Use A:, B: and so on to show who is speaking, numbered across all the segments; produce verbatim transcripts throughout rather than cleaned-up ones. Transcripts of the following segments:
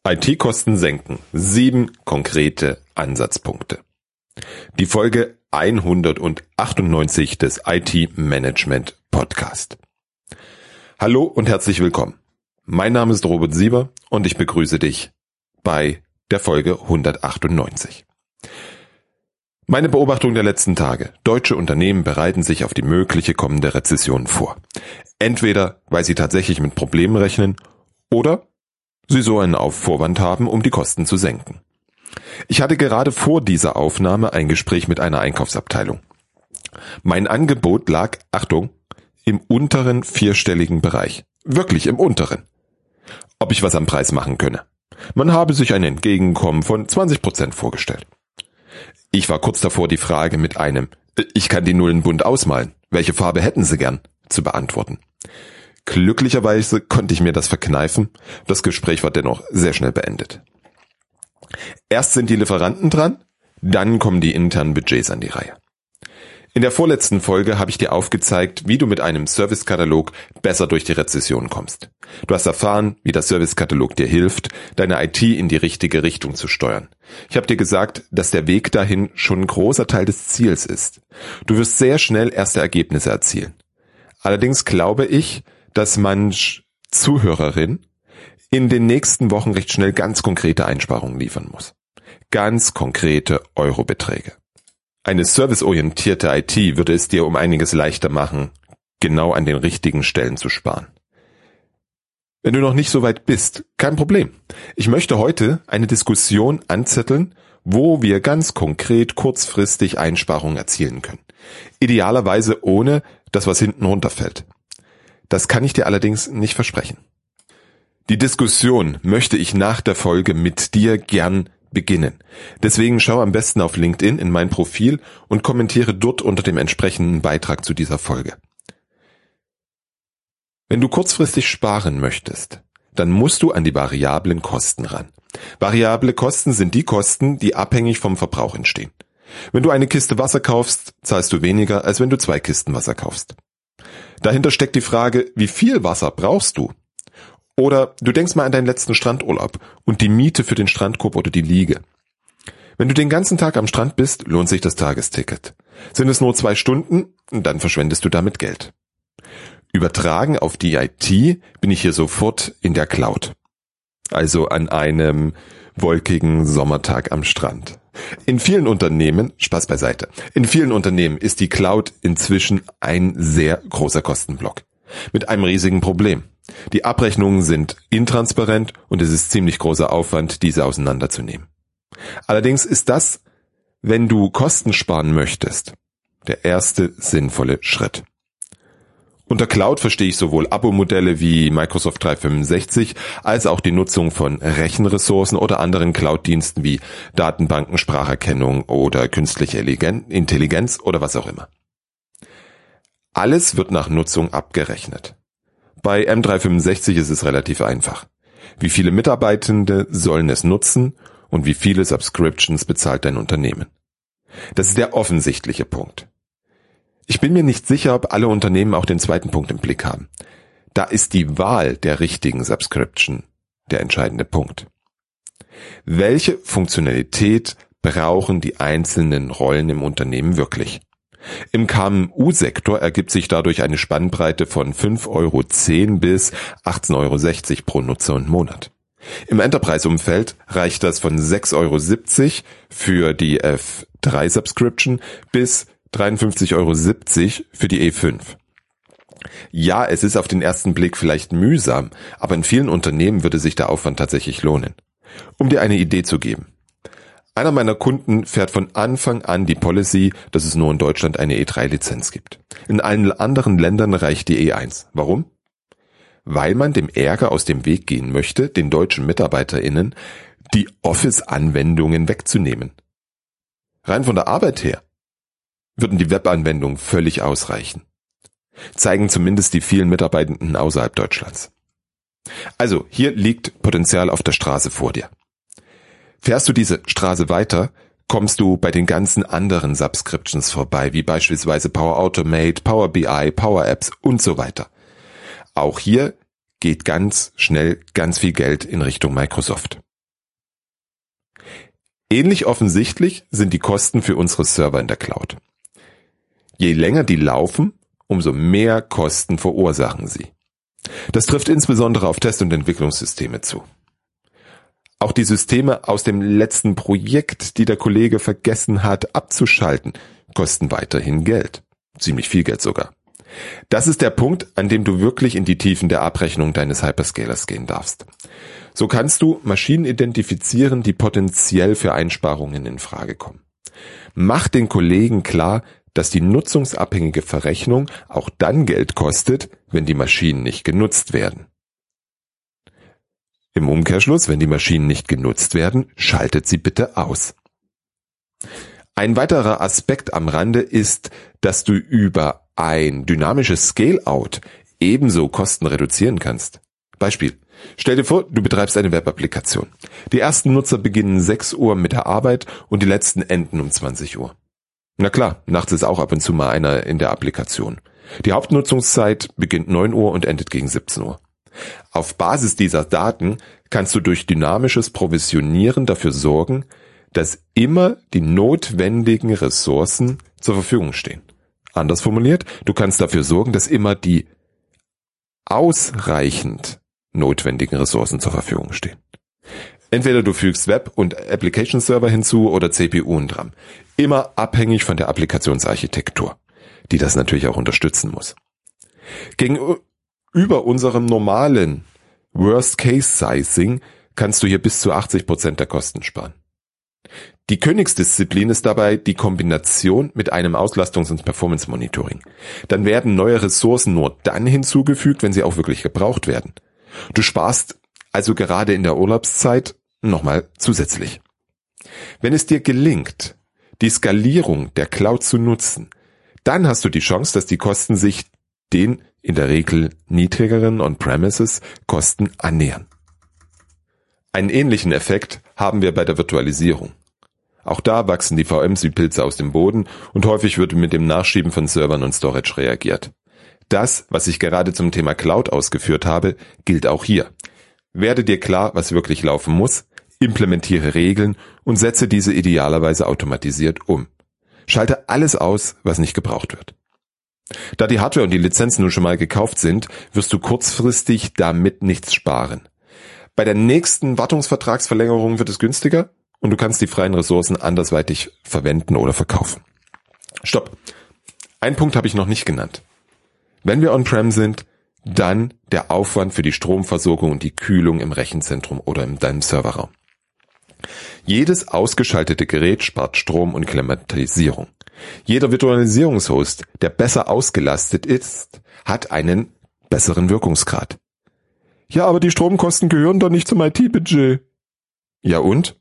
A: I T-Kosten senken. Sieben konkrete Ansatzpunkte. Die Folge hundertachtundneunzig des I T-Management Podcast. Hallo und herzlich willkommen. Mein Name ist Robert Sieber und ich begrüße dich bei der Folge hundertachtundneunzig. Meine Beobachtung der letzten Tage. Deutsche Unternehmen bereiten sich auf die mögliche kommende Rezession vor. Entweder, weil sie tatsächlich mit Problemen rechnen oder sie so einen Vorwand haben, um die Kosten zu senken. Ich hatte gerade vor dieser Aufnahme ein Gespräch mit einer Einkaufsabteilung. Mein Angebot lag, Achtung, im unteren vierstelligen Bereich. Wirklich im unteren. Ob ich was am Preis machen könne. Man habe sich ein Entgegenkommen von zwanzig Prozent vorgestellt. Ich war kurz davor, die Frage mit einem "Ich kann die Nullen bunt ausmalen. Welche Farbe hätten Sie gern?" zu beantworten. Glücklicherweise konnte ich mir das verkneifen. Das Gespräch war dennoch sehr schnell beendet. Erst sind die Lieferanten dran, dann kommen die internen Budgets an die Reihe. In der vorletzten Folge habe ich dir aufgezeigt, wie du mit einem Servicekatalog besser durch die Rezession kommst. Du hast erfahren, wie der Servicekatalog dir hilft, deine I T in die richtige Richtung zu steuern. Ich habe dir gesagt, dass der Weg dahin schon ein großer Teil des Ziels ist. Du wirst sehr schnell erste Ergebnisse erzielen. Allerdings glaube ich, dass manch Zuhörerin in den nächsten Wochen recht schnell ganz konkrete Einsparungen liefern muss. Ganz konkrete Eurobeträge. Eine serviceorientierte I T würde es dir um einiges leichter machen, genau an den richtigen Stellen zu sparen. Wenn du noch nicht so weit bist, kein Problem. Ich möchte heute eine Diskussion anzetteln, wo wir ganz konkret kurzfristig Einsparungen erzielen können. Idealerweise ohne, dass was hinten runterfällt. Das kann ich dir allerdings nicht versprechen. Die Diskussion möchte ich nach der Folge mit dir gern beginnen. Deswegen schau am besten auf LinkedIn in mein Profil und kommentiere dort unter dem entsprechenden Beitrag zu dieser Folge. Wenn du kurzfristig sparen möchtest, dann musst du an die variablen Kosten ran. Variable Kosten sind die Kosten, die abhängig vom Verbrauch entstehen. Wenn du eine Kiste Wasser kaufst, zahlst du weniger, als wenn du zwei Kisten Wasser kaufst. Dahinter steckt die Frage, wie viel Wasser brauchst du? Oder du denkst mal an deinen letzten Strandurlaub und die Miete für den Strandkorb oder die Liege. Wenn du den ganzen Tag am Strand bist, lohnt sich das Tagesticket. Sind es nur zwei Stunden, dann verschwendest du damit Geld. Übertragen auf die I T bin ich hier sofort in der Cloud. Also an einem wolkigen Sommertag am Strand. In vielen Unternehmen, Spaß beiseite, in vielen Unternehmen ist die Cloud inzwischen ein sehr großer Kostenblock. Mit einem riesigen Problem. Die Abrechnungen sind intransparent und es ist ziemlich großer Aufwand, diese auseinanderzunehmen. Allerdings ist das, wenn du Kosten sparen möchtest, der erste sinnvolle Schritt. Unter Cloud verstehe ich sowohl Abo-Modelle wie Microsoft dreihundertfünfundsechzig als auch die Nutzung von Rechenressourcen oder anderen Cloud-Diensten wie Datenbanken, Spracherkennung oder künstliche Intelligenz oder was auch immer. Alles wird nach Nutzung abgerechnet. Bei M dreihundertfünfundsechzig ist es relativ einfach. Wie viele Mitarbeitende sollen es nutzen und wie viele Subscriptions bezahlt dein Unternehmen? Das ist der offensichtliche Punkt. Ich bin mir nicht sicher, ob alle Unternehmen auch den zweiten Punkt im Blick haben. Da ist die Wahl der richtigen Subscription der entscheidende Punkt. Welche Funktionalität brauchen die einzelnen Rollen im Unternehmen wirklich? Im K M U-Sektor ergibt sich dadurch eine Spannbreite von fünf Euro zehn bis achtzehn Euro sechzig pro Nutzer und Monat. Im Enterprise-Umfeld reicht das von sechs Euro siebzig für die F drei Subscription bis dreiundfünfzig Euro siebzig für die E fünf. Ja, es ist auf den ersten Blick vielleicht mühsam, aber in vielen Unternehmen würde sich der Aufwand tatsächlich lohnen. Um dir eine Idee zu geben. Einer meiner Kunden fährt von Anfang an die Policy, dass es nur in Deutschland eine E drei Lizenz gibt. In allen anderen Ländern reicht die E eins. Warum? Weil man dem Ärger aus dem Weg gehen möchte, den deutschen MitarbeiterInnen die Office-Anwendungen wegzunehmen. Rein von der Arbeit her würden die Webanwendungen völlig ausreichen. Zeigen zumindest die vielen Mitarbeitenden außerhalb Deutschlands. Also, hier liegt Potenzial auf der Straße vor dir. Fährst du diese Straße weiter, kommst du bei den ganzen anderen Subscriptions vorbei, wie beispielsweise Power Automate, Power B I, Power Apps und so weiter. Auch hier geht ganz schnell ganz viel Geld in Richtung Microsoft. Ähnlich offensichtlich sind die Kosten für unsere Server in der Cloud. Je länger die laufen, umso mehr Kosten verursachen sie. Das trifft insbesondere auf Test- und Entwicklungssysteme zu. Auch die Systeme aus dem letzten Projekt, die der Kollege vergessen hat abzuschalten, kosten weiterhin Geld. Ziemlich viel Geld sogar. Das ist der Punkt, an dem du wirklich in die Tiefen der Abrechnung deines Hyperscalers gehen darfst. So kannst du Maschinen identifizieren, die potenziell für Einsparungen in Frage kommen. Mach den Kollegen klar, dass die nutzungsabhängige Verrechnung auch dann Geld kostet, wenn die Maschinen nicht genutzt werden. Im Umkehrschluss, wenn die Maschinen nicht genutzt werden, schaltet sie bitte aus. Ein weiterer Aspekt am Rande ist, dass du über ein dynamisches Scale-Out ebenso Kosten reduzieren kannst. Beispiel. Stell dir vor, du betreibst eine Web-Applikation. Die ersten Nutzer beginnen sechs Uhr mit der Arbeit und die letzten enden um zwanzig Uhr. Na klar, nachts ist auch ab und zu mal einer in der Applikation. Die Hauptnutzungszeit beginnt neun Uhr und endet gegen siebzehn Uhr. Auf Basis dieser Daten kannst du durch dynamisches Provisionieren dafür sorgen, dass immer die notwendigen Ressourcen zur Verfügung stehen. Anders formuliert, du kannst dafür sorgen, dass immer die ausreichend notwendigen Ressourcen zur Verfügung stehen. Entweder du fügst Web- und Application-Server hinzu oder C P U und RAM. Immer abhängig von der Applikationsarchitektur, die das natürlich auch unterstützen muss. Gegenüber unserem normalen Worst-Case-Sizing kannst du hier bis zu achtzig Prozent der Kosten sparen. Die Königsdisziplin ist dabei die Kombination mit einem Auslastungs- und Performance-Monitoring. Dann werden neue Ressourcen nur dann hinzugefügt, wenn sie auch wirklich gebraucht werden. Du sparst also gerade in der Urlaubszeit nochmal zusätzlich. Wenn es dir gelingt, die Skalierung der Cloud zu nutzen, dann hast du die Chance, dass die Kosten sich den in der Regel niedrigeren On-Premises-Kosten annähern. Einen ähnlichen Effekt haben wir bei der Virtualisierung. Auch da wachsen die V Ms wie Pilze aus dem Boden und häufig wird mit dem Nachschieben von Servern und Storage reagiert. Das, was ich gerade zum Thema Cloud ausgeführt habe, gilt auch hier. Werde dir klar, was wirklich laufen muss, implementiere Regeln und setze diese idealerweise automatisiert um. Schalte alles aus, was nicht gebraucht wird. Da die Hardware und die Lizenzen nun schon mal gekauft sind, wirst du kurzfristig damit nichts sparen. Bei der nächsten Wartungsvertragsverlängerung wird es günstiger und du kannst die freien Ressourcen andersweitig verwenden oder verkaufen. Stopp. Einen Punkt habe ich noch nicht genannt. Wenn wir on-prem sind, dann der Aufwand für die Stromversorgung und die Kühlung im Rechenzentrum oder in deinem Serverraum. Jedes ausgeschaltete Gerät spart Strom und Klimatisierung. Jeder Virtualisierungshost, der besser ausgelastet ist, hat einen besseren Wirkungsgrad. Ja, aber die Stromkosten gehören doch nicht zum I T-Budget. Ja und?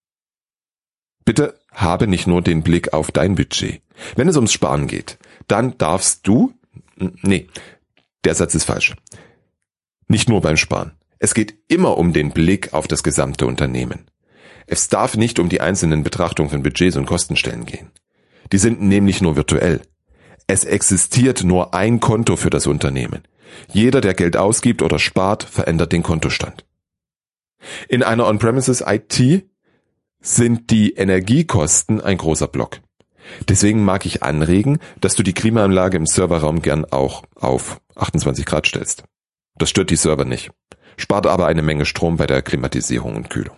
A: Bitte habe nicht nur den Blick auf dein Budget. Wenn es ums Sparen geht, dann darfst du, nee, der Satz ist falsch. Nicht nur beim Sparen. Es geht immer um den Blick auf das gesamte Unternehmen. Es darf nicht um die einzelnen Betrachtungen von Budgets und Kostenstellen gehen. Die sind nämlich nur virtuell. Es existiert nur ein Konto für das Unternehmen. Jeder, der Geld ausgibt oder spart, verändert den Kontostand. In einer On-Premises I T sind die Energiekosten ein großer Block. Deswegen mag ich anregen, dass du die Klimaanlage im Serverraum gern auch auf achtundzwanzig Grad stellst. Das stört die Server nicht, spart aber eine Menge Strom bei der Klimatisierung und Kühlung.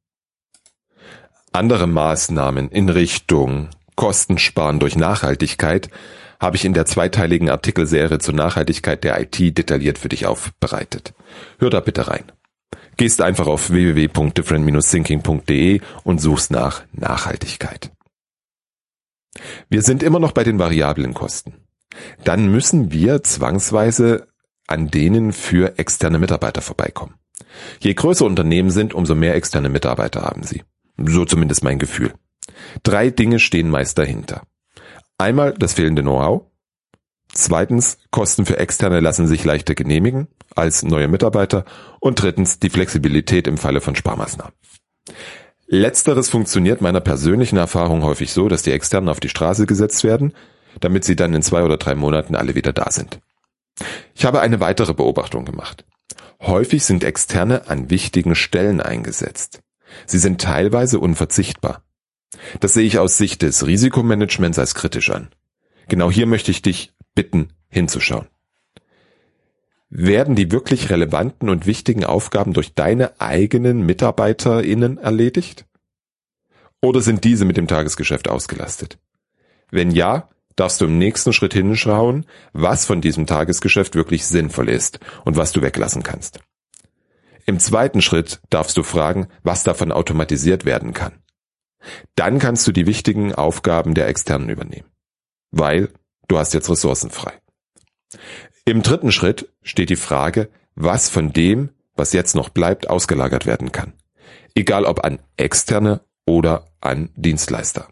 A: Andere Maßnahmen in Richtung Kostensparen durch Nachhaltigkeit habe ich in der zweiteiligen Artikelserie zur Nachhaltigkeit der I T detailliert für dich aufbereitet. Hör da bitte rein. Gehst einfach auf w w w punkt different dash thinking punkt d e und suchst nach Nachhaltigkeit. Wir sind immer noch bei den variablen Kosten. Dann müssen wir zwangsweise an denen für externe Mitarbeiter vorbeikommen. Je größer Unternehmen sind, umso mehr externe Mitarbeiter haben sie. So zumindest mein Gefühl. Drei Dinge stehen meist dahinter. Einmal das fehlende Know-how. Zweitens, Kosten für Externe lassen sich leichter genehmigen als neue Mitarbeiter. Und drittens, die Flexibilität im Falle von Sparmaßnahmen. Letzteres funktioniert meiner persönlichen Erfahrung häufig so, dass die Externen auf die Straße gesetzt werden, damit sie dann in zwei oder drei Monaten alle wieder da sind. Ich habe eine weitere Beobachtung gemacht. Häufig sind Externe an wichtigen Stellen eingesetzt. Sie sind teilweise unverzichtbar. Das sehe ich aus Sicht des Risikomanagements als kritisch an. Genau hier möchte ich dich bitten, hinzuschauen. Werden die wirklich relevanten und wichtigen Aufgaben durch deine eigenen MitarbeiterInnen erledigt? Oder sind diese mit dem Tagesgeschäft ausgelastet? Wenn ja, darfst du im nächsten Schritt hinschauen, was von diesem Tagesgeschäft wirklich sinnvoll ist und was du weglassen kannst. Im zweiten Schritt darfst du fragen, was davon automatisiert werden kann. Dann kannst du die wichtigen Aufgaben der Externen übernehmen, weil du hast jetzt Ressourcen frei. Im dritten Schritt steht die Frage, was von dem, was jetzt noch bleibt, ausgelagert werden kann. Egal ob an Externe oder an Dienstleister.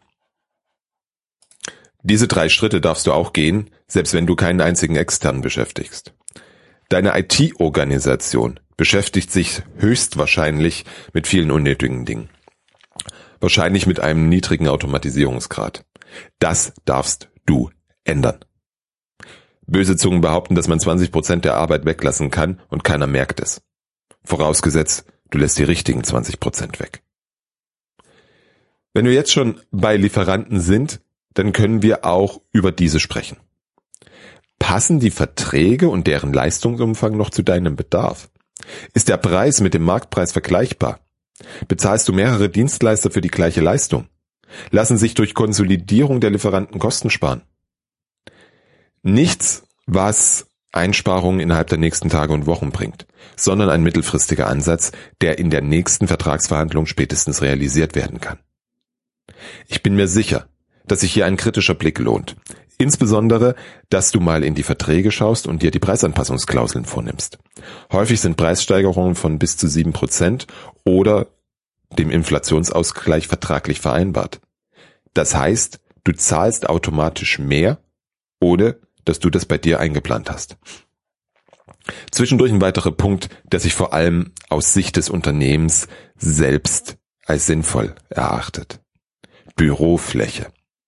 A: Diese drei Schritte darfst du auch gehen, selbst wenn du keinen einzigen Externen beschäftigst. Deine I T-Organisation beschäftigt sich höchstwahrscheinlich mit vielen unnötigen Dingen. Wahrscheinlich mit einem niedrigen Automatisierungsgrad. Das darfst du ändern. Böse Zungen behaupten, dass man zwanzig Prozent der Arbeit weglassen kann und keiner merkt es. Vorausgesetzt, du lässt die richtigen zwanzig Prozent weg. Wenn wir jetzt schon bei Lieferanten sind, dann können wir auch über diese sprechen. Passen die Verträge und deren Leistungsumfang noch zu deinem Bedarf? Ist der Preis mit dem Marktpreis vergleichbar? Bezahlst du mehrere Dienstleister für die gleiche Leistung? Lassen sich durch Konsolidierung der Lieferanten Kosten sparen? Nichts, was Einsparungen innerhalb der nächsten Tage und Wochen bringt, sondern ein mittelfristiger Ansatz, der in der nächsten Vertragsverhandlung spätestens realisiert werden kann. Ich bin mir sicher, dass sich hier ein kritischer Blick lohnt. Insbesondere, dass du mal in die Verträge schaust und dir die Preisanpassungsklauseln vornimmst. Häufig sind Preissteigerungen von bis zu sieben Prozent oder dem Inflationsausgleich vertraglich vereinbart. Das heißt, du zahlst automatisch mehr, ohne dass du das bei dir eingeplant hast. Zwischendurch ein weiterer Punkt, der sich vor allem aus Sicht des Unternehmens selbst als sinnvoll erachtet. Bürofläche.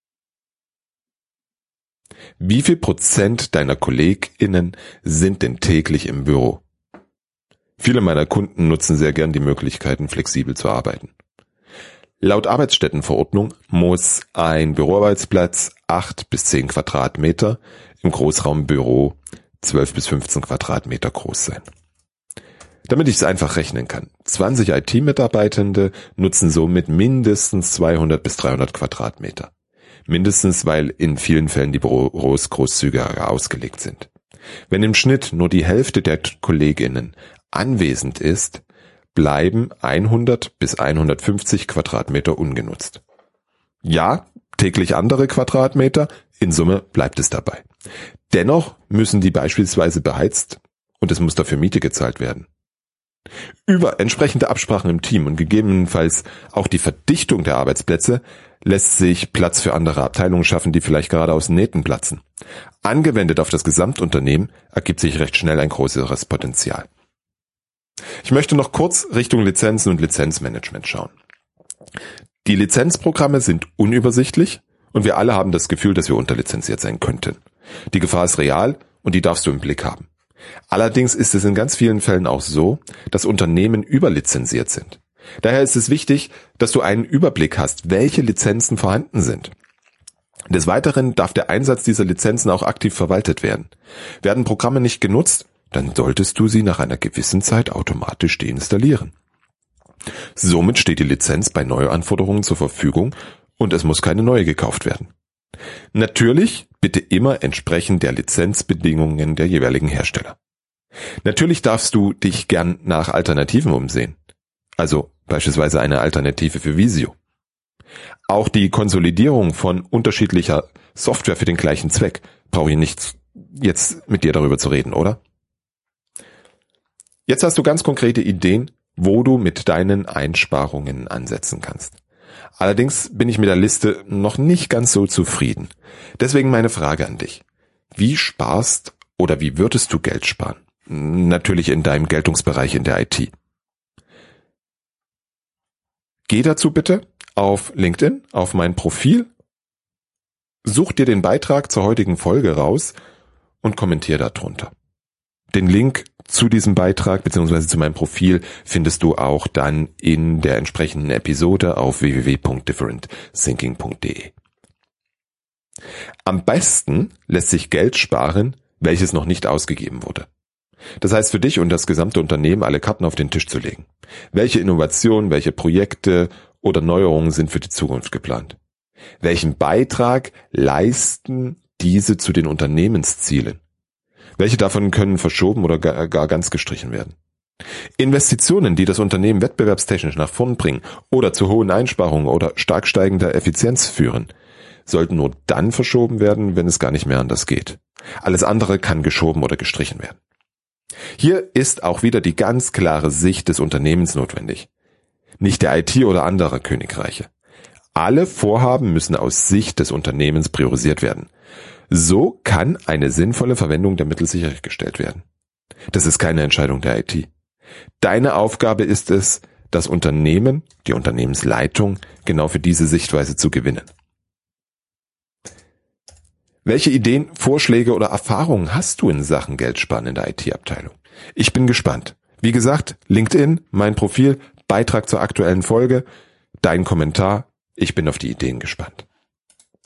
A: Wie viel Prozent deiner KollegInnen sind denn täglich im Büro? Viele meiner Kunden nutzen sehr gern die Möglichkeiten, flexibel zu arbeiten. Laut Arbeitsstättenverordnung muss ein Büroarbeitsplatz acht bis zehn Quadratmeter, im Großraumbüro zwölf bis fünfzehn Quadratmeter groß sein. Damit ich es einfach rechnen kann. zwanzig I T-Mitarbeitende nutzen somit mindestens zweihundert bis dreihundert Quadratmeter. Mindestens, weil in vielen Fällen die Büros großzügiger ausgelegt sind. Wenn im Schnitt nur die Hälfte der KollegInnen anwesend ist, bleiben hundert bis hundertfünfzig Quadratmeter ungenutzt. Ja, täglich andere Quadratmeter, in Summe bleibt es dabei. Dennoch müssen die beispielsweise beheizt und es muss dafür Miete gezahlt werden. Über entsprechende Absprachen im Team und gegebenenfalls auch die Verdichtung der Arbeitsplätze lässt sich Platz für andere Abteilungen schaffen, die vielleicht gerade aus den Nähten platzen. Angewendet auf das Gesamtunternehmen ergibt sich recht schnell ein größeres Potenzial. Ich möchte noch kurz Richtung Lizenzen und Lizenzmanagement schauen. Die Lizenzprogramme sind unübersichtlich und wir alle haben das Gefühl, dass wir unterlizenziert sein könnten. Die Gefahr ist real und die darfst du im Blick haben. Allerdings ist es in ganz vielen Fällen auch so, dass Unternehmen überlizenziert sind. Daher ist es wichtig, dass du einen Überblick hast, welche Lizenzen vorhanden sind. Des Weiteren darf der Einsatz dieser Lizenzen auch aktiv verwaltet werden. Werden Programme nicht genutzt, dann solltest du sie nach einer gewissen Zeit automatisch deinstallieren. Somit steht die Lizenz bei Neuanforderungen zur Verfügung und es muss keine neue gekauft werden. Natürlich bitte immer entsprechend der Lizenzbedingungen der jeweiligen Hersteller. Natürlich darfst du dich gern nach Alternativen umsehen. Also beispielsweise eine Alternative für Visio. Auch die Konsolidierung von unterschiedlicher Software für den gleichen Zweck brauche ich nicht jetzt mit dir darüber zu reden, oder? Jetzt hast du ganz konkrete Ideen, wo du mit deinen Einsparungen ansetzen kannst. Allerdings bin ich mit der Liste noch nicht ganz so zufrieden. Deswegen meine Frage an dich. Wie sparst oder wie würdest du Geld sparen? Natürlich in deinem Geltungsbereich in der I T. Geh dazu bitte auf LinkedIn, auf mein Profil, such dir den Beitrag zur heutigen Folge raus und kommentier darunter. Den Link zu diesem Beitrag bzw. zu meinem Profil findest du auch dann in der entsprechenden Episode auf w w w punkt different thinking punkt d e. Am besten lässt sich Geld sparen, welches noch nicht ausgegeben wurde. Das heißt für dich und das gesamte Unternehmen alle Karten auf den Tisch zu legen. Welche Innovationen, welche Projekte oder Neuerungen sind für die Zukunft geplant? Welchen Beitrag leisten diese zu den Unternehmenszielen? Welche davon können verschoben oder gar, gar ganz gestrichen werden? Investitionen, die das Unternehmen wettbewerbstechnisch nach vorn bringen oder zu hohen Einsparungen oder stark steigender Effizienz führen, sollten nur dann verschoben werden, wenn es gar nicht mehr anders geht. Alles andere kann geschoben oder gestrichen werden. Hier ist auch wieder die ganz klare Sicht des Unternehmens notwendig. Nicht der I T oder anderer Königreiche. Alle Vorhaben müssen aus Sicht des Unternehmens priorisiert werden. So kann eine sinnvolle Verwendung der Mittel sichergestellt werden. Das ist keine Entscheidung der I T. Deine Aufgabe ist es, das Unternehmen, die Unternehmensleitung, genau für diese Sichtweise zu gewinnen. Welche Ideen, Vorschläge oder Erfahrungen hast du in Sachen Geldsparen in der I T-Abteilung? Ich bin gespannt. Wie gesagt, LinkedIn, mein Profil, Beitrag zur aktuellen Folge, dein Kommentar. Ich bin auf die Ideen gespannt.